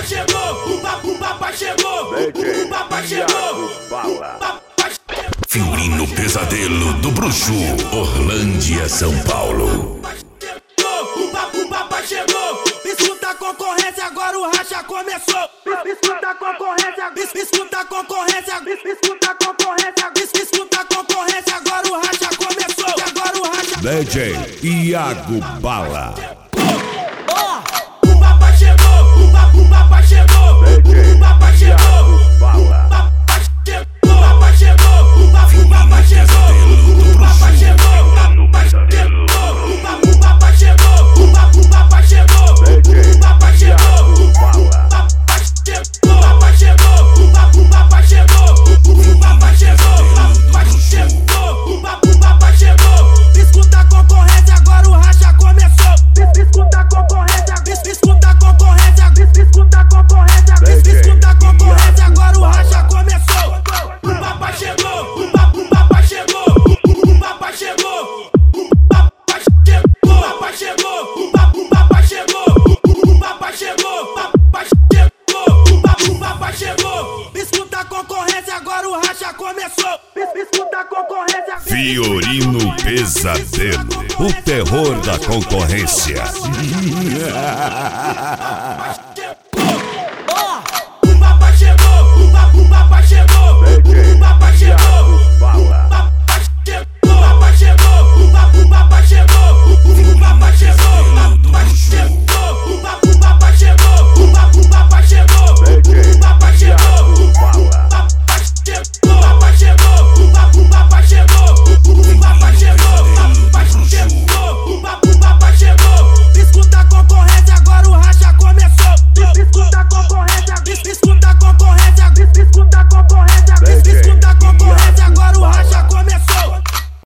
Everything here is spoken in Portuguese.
o papai chegou, o papai chegou. Fiorino Pesadelo do Bruxo, Orlândia, São Paulo. O papai chegou. Escuta a concorrência, agora o racha começou. Escuta a concorrência, escuta a concorrência, escuta a concorrência, escuta a concorrência, agora o racha começou. Agora o racha. DJ Iago Bala. O papai chegou, o papai chegou, o papai chegou. O papai chegou, o papai chegou, o papai chegou, o papai chegou, o papai chegou, o papai chegou, o papai chegou, o papai chegou, o papai chegou, o papai chegou, o papai chegou, o papai chegou, o papai chegou. Escuta a concorrência, agora o racha começou. Escuta a concorrência, escuta a concorrência, escuta a concorrência, escuta a concorrência, agora o racha começou. O papai chegou, o papai chegou, o papai chegou, o papai chegou, o papai chegou, o papai chegou, o papai chegou, o papai chegou, o papai chegou. Escuta a concorrência, agora o racha começou. Escuta a concorrência. Fiorino Pesadelo, o terror da concorrência.